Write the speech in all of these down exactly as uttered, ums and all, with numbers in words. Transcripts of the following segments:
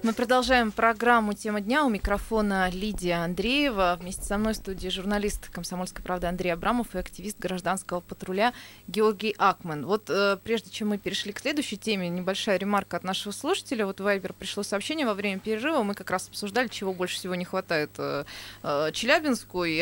Мы продолжаем программу «Тема дня». У микрофона Лидия Андреева. Вместе со мной в студии журналист «Комсомольской правды» Андрей Абрамов и активист гражданского патруля Георгий Акман. Вот э, прежде чем мы перешли к следующей теме, небольшая ремарка от нашего слушателя. Вот в Вайбер пришло сообщение во время перерыва. Мы как раз обсуждали, чего больше всего не хватает э, э, Челябинску. И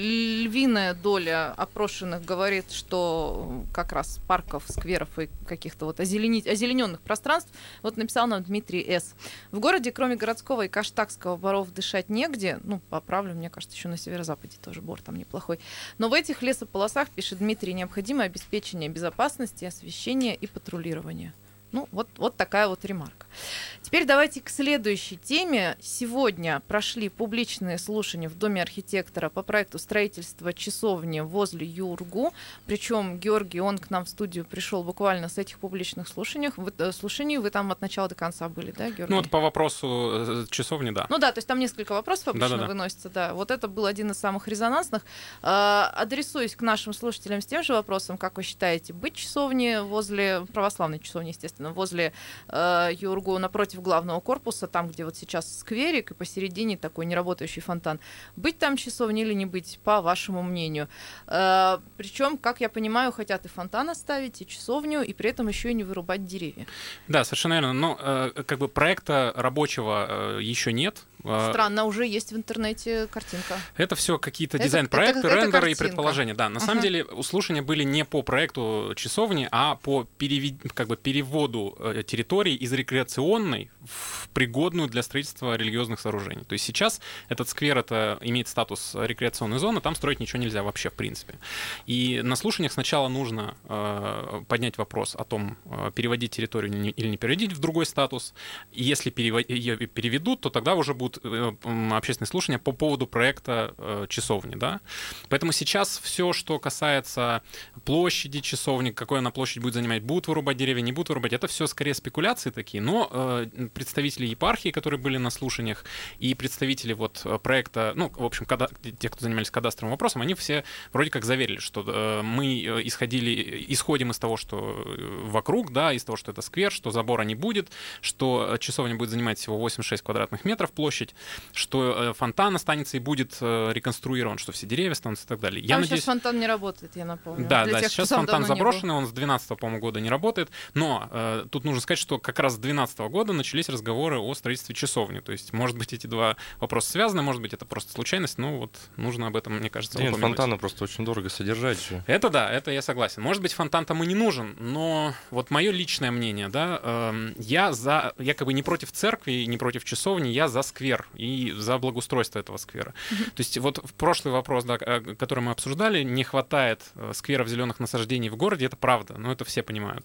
львиная доля опрошенных говорит, что как раз парков, скверов и каких-то вот озеленить, озелененных пространств. Вот написал нам Дмитрий С. В городе, кроме городского и каштакского боров, дышать негде. Ну, поправлю, мне кажется, еще на северо-западе тоже бор там неплохой. Но в этих лесополосах, пишет Дмитрий, необходимо обеспечение безопасности, освещения и патрулирования. Ну, вот, вот такая вот ремарка. Теперь давайте к следующей теме. Сегодня прошли публичные слушания в Доме архитектора по проекту строительства часовни возле Юргу. Причем Георгий, он к нам в студию пришел буквально с этих публичных слушаний. Вы, э, слушаний. Вы там от начала до конца были, да, Георгий? Ну, вот по вопросу часовни, да. Ну да, то есть там несколько вопросов обычно Да-да-да. выносится. Да. Вот это был один из самых резонансных. Э, адресуюсь к нашим слушателям с тем же вопросом, как вы считаете, быть часовней возле, православной часовни, естественно, возле э, Юргу, напротив главного корпуса, там, где вот сейчас скверик, и посередине такой неработающий фонтан. Быть там часовней или не быть, по вашему мнению? Э, причем, как я понимаю, хотят и фонтан оставить, и часовню, и при этом еще и не вырубать деревья. Да, совершенно верно. Но э, как бы проекта рабочего э, еще нет. Странно, уже есть в интернете картинка. Это все какие-то Это- дизайн-проекты, это- это рендеры и картинка. предположения. Да, на Ага. самом деле слушания были не по проекту часовни, а по перевед... как бы переводу э, территории из рекреационной в пригодную для строительства религиозных сооружений. То есть сейчас этот сквер это имеет статус рекреационной зоны, там строить ничего нельзя вообще в принципе. И на слушаниях сначала нужно э, поднять вопрос о том, э, переводить территорию не- или не переводить в другой статус. И если перево- ее переведут, то тогда уже будут э, м, общественные слушания по поводу проекта э, часовни. Да? Поэтому сейчас все, что касается площади часовни, какой она площадь будет занимать, будут вырубать деревья, не будут вырубать, это все скорее спекуляции такие. Но э, представители епархии, которые были на слушаниях, и представители вот э, проекта, ну, в общем, када- те, кто занимались кадастровым вопросом, они все вроде как заверили, что э, мы э, исходили, исходим из того, что э, вокруг, да, из того, что это сквер, что забора не будет, что э, часовня будет занимать всего восемьдесят шесть квадратных метров площадь, что э, фонтан останется и будет э, реконструирован, что все деревья останутся и так далее. Я Там надеюсь... сейчас фонтан не работает, я напомню. Да, Для да, тех, сейчас кто там фонтан давно не был. заброшенный, он с двенадцатого, по-моему, года не работает, но э, тут нужно сказать, что как раз с двенадцатого года начались разговоры о строительстве часовни, то есть, может быть, эти два вопроса связаны, может быть, это просто случайность, но вот нужно об этом, мне кажется, Нет, упомянуть. фонтаны просто очень дорого содержать же. Это да, это я согласен. Может быть, фонтан там и не нужен, но вот мое личное мнение, да, эм, я за, я как бы не против церкви, не против часовни, я за сквер и за благоустройство этого сквера. То есть вот в прошлый вопрос, да, э, который мы обсуждали, не хватает э, скверов зеленых насаждений в городе, это правда, но это все понимают.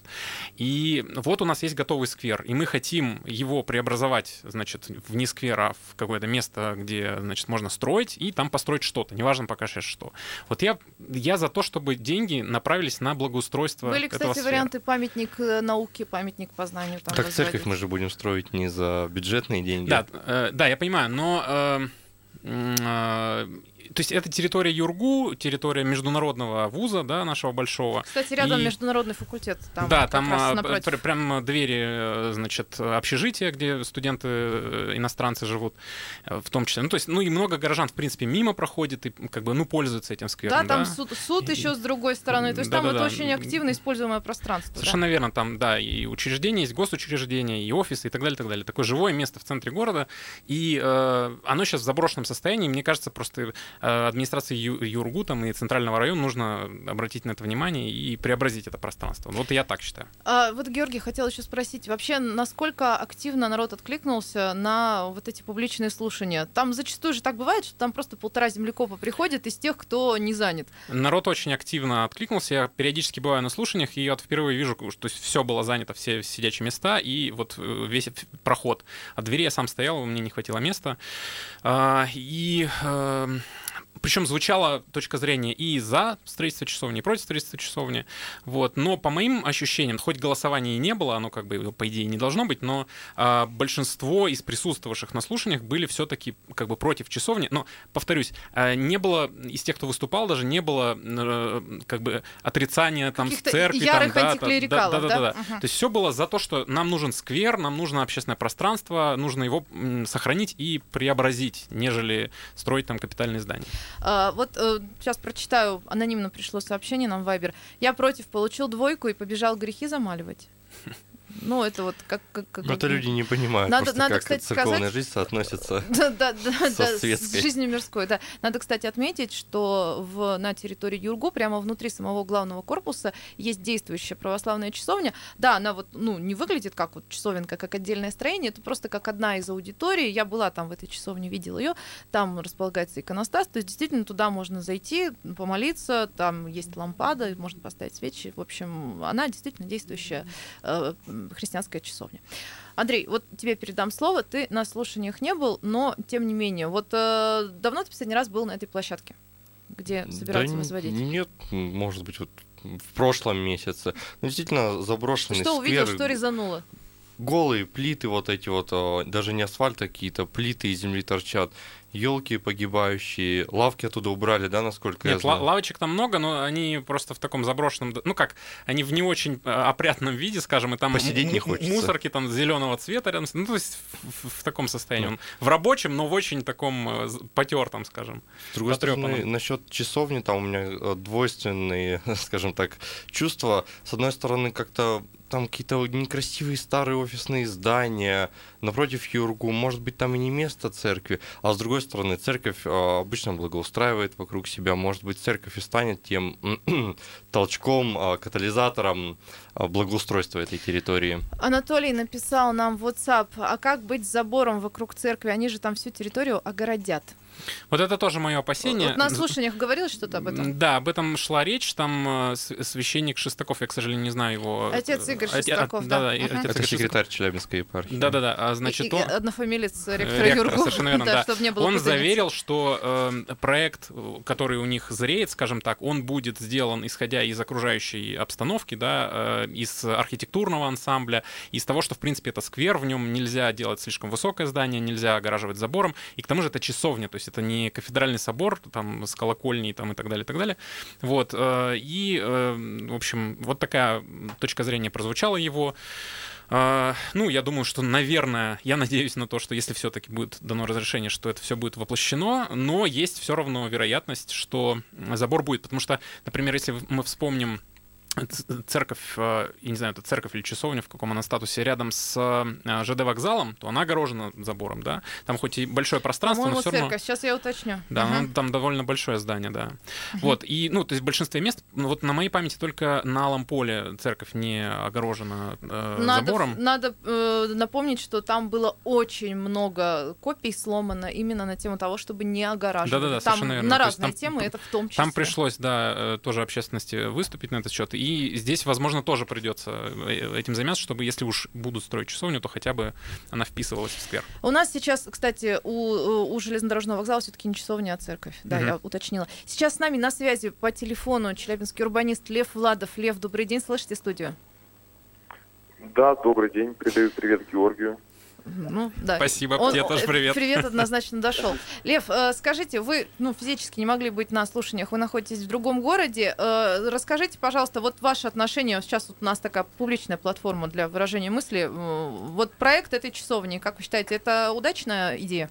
И вот у нас есть готовый сквер, и мы хотим его преобразовать, значит, в не сквер, а в какое-то место, где, значит, можно строить, и там построить что-то, неважно пока сейчас что. Вот я, я за то, чтобы деньги направились на благоустройство Были, этого кстати, сквера. варианты памятник э, науке, памятник познанию. Там Так возводить. церковь мы же будем строить не за бюджетные деньги. Да, э, да, я понимаю, но э, э, то есть это территория Юргу, территория международного вуза, да, нашего большого. Кстати, рядом И- международный факультет. Там да, как там раз а, напротив. пр- прям двери, э, значит, общежития, где студенты э, иностранцы живут, э, в том числе. Ну, то есть, ну и много горожан, в принципе, мимо проходит и как бы, ну, пользуются этим Да, сквером. там суд, суд И- еще с другой стороны. То есть там Да-да-да. это очень активно используемое пространство. да. Совершенно верно, там, да, и учреждения есть, госучреждения, и офисы, и так далее, и так далее. Такое живое место в центре города, и э, оно сейчас в заброшенном состоянии. Мне кажется, просто э, администрации Ю- Юргу там, и центрального района нужно обратить на это внимание и преобразить это пространство. Вот я так считаю. А, вот, Георгий, хотел еще спросить, вообще, насколько активно народ откликнулся на вот эти публичные слушания? Там зачастую же так бывает, что там просто полтора землекопа приходят из тех, кто не занят. Народ очень активно откликнулся. Я периодически бываю на слушаниях, и я вот впервые вижу, что все было занято, все сидячие места, и вот э, весь этот проход. От двери я сам стоял, мне не хватило места. А, И... э, Причем звучала точка зрения и за строительство часовни, и против строительства часовни. Вот. Но по моим ощущениям, хоть голосования и не было, оно как бы, по идее, не должно быть, но а, большинство из присутствовавших на слушаниях были все-таки как бы против часовни. Но, повторюсь, а, не было, из тех, кто выступал, даже не было а, как бы отрицания там с церкви. Ярых там, антиклерикалов, да, да, да, да, да? да. Угу. То есть все было за то, что нам нужен сквер, нам нужно общественное пространство, нужно его сохранить и преобразить, нежели строить там капитальные здания. А, вот а, сейчас прочитаю, анонимно пришло сообщение нам в Вайбер. Я против, получил двойку и побежал грехи замаливать. Ну, это вот как... как, как это люди не понимают, надо, просто надо, как кстати, церковная сказать... жизнь соотносится да, да, да, со да, светской. с жизнью мирской. Да. Надо, кстати, отметить, что в, на территории Юргу, прямо внутри самого главного корпуса, есть действующая православная часовня. Да, она вот, ну, не выглядит как вот часовенка, как отдельное строение, это просто как одна из аудиторий. Я была там в этой часовне, видела ее. Там располагается иконостас, то есть действительно туда можно зайти, помолиться, там есть лампада, можно поставить свечи. В общем, она действительно действующая э, христианская часовня. Андрей, вот тебе передам слово. Ты на слушаниях не был, но тем не менее. Вот э, давно ты последний раз был на этой площадке, где собираются да возводить? Нет, может быть, вот в прошлом месяце. Ну, действительно, заброшенный Что сквер. увидел, что резануло? Голые плиты вот эти вот, даже не асфальт, а какие-то плиты из земли торчат. Елки погибающие, лавки оттуда убрали, да, насколько Нет, я знаю? лавочек там много, но они просто в таком заброшенном, ну как, они в не очень опрятном виде, скажем, и там посидеть не хочется. Мусорки там зеленого цвета рядом, ну то есть в, в таком состоянии. Он в рабочем, но в очень таком потертом, скажем. С другой потрёпанном. стороны, насчет часовни, там у меня двойственные, скажем так, чувства. С одной стороны, как-то там какие-то некрасивые старые офисные здания, напротив Юргу, может быть, там и не место церкви, а с другой стороны, церковь а, обычно благоустраивает вокруг себя, может быть, церковь и станет тем толчком, а, катализатором а, благоустройства этой территории. Анатолий написал нам в WhatsApp, а как быть с забором вокруг церкви, они же там всю территорию огородят. Вот это тоже мое опасение. Вот на слушаниях говорилось что-то об этом? Да, об этом шла речь. Там священник Шестаков, я, к сожалению, не знаю его. Отец Игорь Шестаков, а, да. да, да Uh-huh. Это секретарь Челябинской епархии. Да-да-да. А, значит, и, он... и однофамилец ректора Ректор, Юргу. совершенно верно, да. Чтобы не было он путаницы. заверил, что э, проект, который у них зреет, скажем так, он будет сделан исходя из окружающей обстановки, да, э, из архитектурного ансамбля, из того, что, в принципе, это сквер, в нем нельзя делать слишком высокое здание, нельзя огораживать забором, и к тому же это часовня, то есть это не кафедральный собор там, с колокольней там, и так далее, и так далее. Вот, э, и, э, в общем, вот такая точка зрения прозвучала его. Uh, ну, я думаю, что, наверное, я надеюсь на то, что если все-таки будет дано разрешение, что это все будет воплощено, но есть все равно вероятность, что забор будет. Потому что, например, если мы вспомним церковь, я не знаю, это церковь или часовня, в каком она статусе, рядом с ЖД вокзалом, то она огорожена забором, да. Там хоть и большое пространство, По-моему, но все церковь. равно... Сейчас я уточню. Да, uh-huh. ну, там довольно большое здание, да. Uh-huh. Вот, и, ну, то есть в большинстве мест, ну, вот на моей памяти только на Алом поле церковь не огорожена э, надо, забором. Надо э, напомнить, что там было очень много копий сломано именно на тему того, чтобы не огораживать. Да-да-да, там совершенно верно. на То есть разные там, темы, это в том числе. Там пришлось, да, тоже общественности выступить на этот счет. И здесь, возможно, тоже придется этим заняться, чтобы, если уж будут строить часовню, то хотя бы она вписывалась в сквер. У нас сейчас, кстати, у, у железнодорожного вокзала все-таки не часовня, а церковь. Да, Uh-huh. я уточнила. Сейчас с нами на связи по телефону челябинский урбанист Лев Владов. Лев, добрый день, слышите студию? Да, добрый день, передаю привет Георгию. Ну, да. Спасибо, Он, тебе тоже привет. Привет однозначно дошел. Лев, э, скажите, вы ну, физически не могли быть на слушаниях, вы находитесь в другом городе. Э, расскажите, пожалуйста, вот ваше отношение, сейчас вот у нас такая публичная платформа для выражения мысли. Э, вот проект этой часовни, как вы считаете, это удачная идея?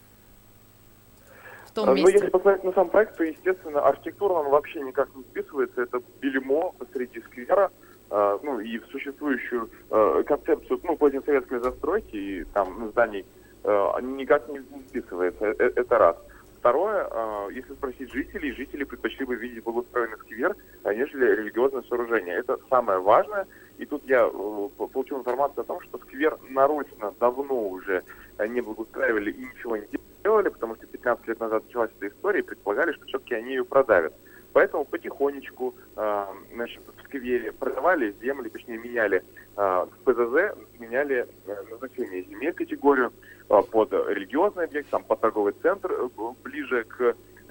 В том ну, месте? если посмотреть на сам проект, то, естественно, архитектурно он вообще никак не вписывается. Это бельмо посреди сквера. Ну, и в существующую э, концепцию, ну, позднесоветской застройки и там зданий э, никак не вписывается. Э, это раз. Второе, э, если спросить жителей, жители предпочли бы видеть благоустроенный сквер, нежели религиозное сооружение. Это самое важное. И тут я э, получил информацию о том, что сквер нарочно давно уже не благоустраивали и ничего не делали, потому что пятнадцать лет назад началась эта история и предполагали, что все-таки они ее продавят. Поэтому потихонечку э, значит, в сквере продавали земли, точнее меняли э, в ПЗЗ, меняли э, назначение земель категорию э, под религиозный объект, там под торговый центр э, ближе к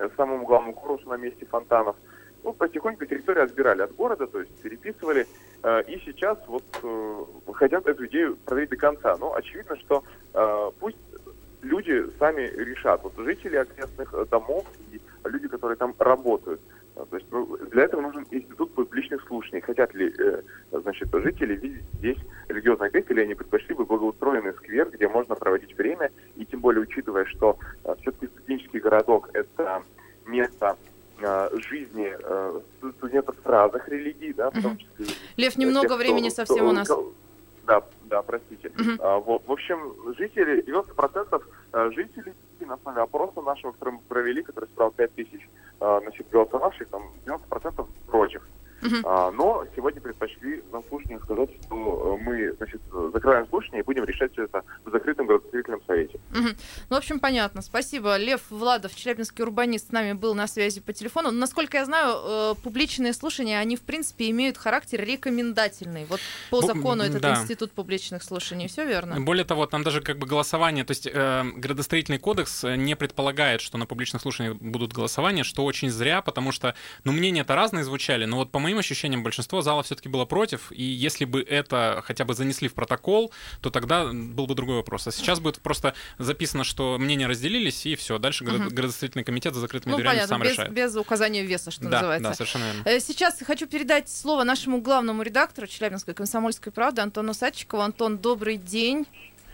самому главному курорту на месте фонтанов. Ну, потихоньку территорию отбирали от города, то есть переписывали, э, и сейчас вот э, хотят эту идею проводить до конца. Но очевидно, что э, пусть люди сами решат. Вот жители окрестных домов и люди, которые там работают. То есть ну, для этого нужен институт публичных слушаний. Хотят ли э, значит, жители видеть здесь религиозный объект, или они предпочли бы благоустроенный сквер, где можно проводить время, и тем более учитывая, что э, все-таки студенческий городок – это место э, жизни э, студентов разных религий, да, в том числе... Лев, немного тех, времени кто, совсем кто, у нас. Да, да, простите. Uh-huh. А, вот, в общем, жители, девяносто процентов жителей на основе опроса нашего, который мы провели, который собрал пять тысяч значит, голосовавших, там девяносто процентов против. Uh-huh. А, но сегодня предпочли на слушании сказать, что мы, значит, закрываем слушание и будем решать все это в закрытом градостроительном совете. Uh-huh. Ну, в общем, понятно. Спасибо. Лев Владов, челябинский урбанист, с нами был на связи по телефону. Насколько я знаю, публичные слушания, они, в принципе, имеют характер рекомендательный. Вот по закону этот да. институт публичных слушаний. Все верно? Более того, там даже как бы голосование, то есть э, градостроительный кодекс не предполагает, что на публичных слушаниях будут голосования, что очень зря, потому что, ну, мнения-то разные звучали, но вот по моим ощущениям, большинство зала все-таки было против, и если бы это хотя бы занесли в протокол, то тогда был бы другой вопрос. А сейчас будет просто записано, что мнения разделились, и все. Дальше угу. градостроительный комитет за закрытыми ну, дверями понятно, сам без, решает. без указания веса, что да, называется. Да, совершенно верно. Сейчас хочу передать слово нашему главному редактору Челябинской комсомольской правды Антону Садчикову. Антон, добрый день.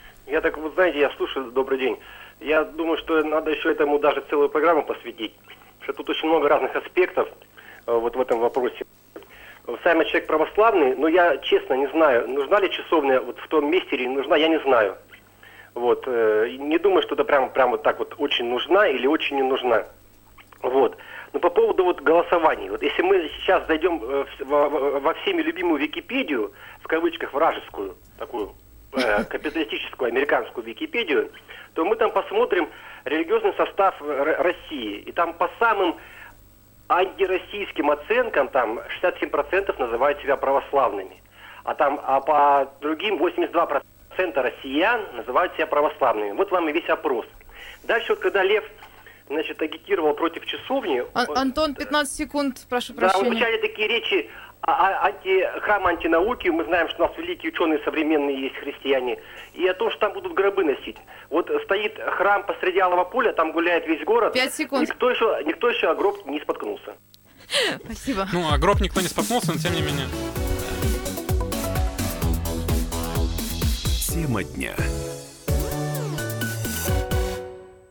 Я так, вы знаете, я слушаю, добрый день. Я думаю, что надо еще этому даже целую программу посвятить, что тут очень много разных аспектов вот в этом вопросе. Сам я человек православный, но я честно не знаю, нужна ли часовня вот в том месте или не нужна, я не знаю. Вот, э, не думаю, что это прям, прям вот так вот очень нужна или очень не нужна. Вот. Но по поводу вот голосований, вот если мы сейчас зайдем э, во, во всеми любимую Википедию, в кавычках вражескую, такую э, капиталистическую американскую Википедию, то мы там посмотрим религиозный состав России. И там по самым антироссийским оценкам там шестьдесят семь процентов называют себя православными. А там а по другим восемьдесят два процента россиян называют себя православными. Вот вам и весь опрос. Дальше вот когда Лев, значит, агитировал против часовни... А, он, Антон, пятнадцать секунд, прошу да, прощения. Да, вначале такие речи о анти, храм антинауки. Мы знаем, что у нас великие ученые современные есть, христиане. И о том, что там будут гробы носить. Вот стоит храм посреди алого поля, там гуляет весь город. Пять секунд. Никто еще, никто еще о гроб не споткнулся. Спасибо. Ну, а гроб никто не споткнулся, но тем не менее. Тема дня.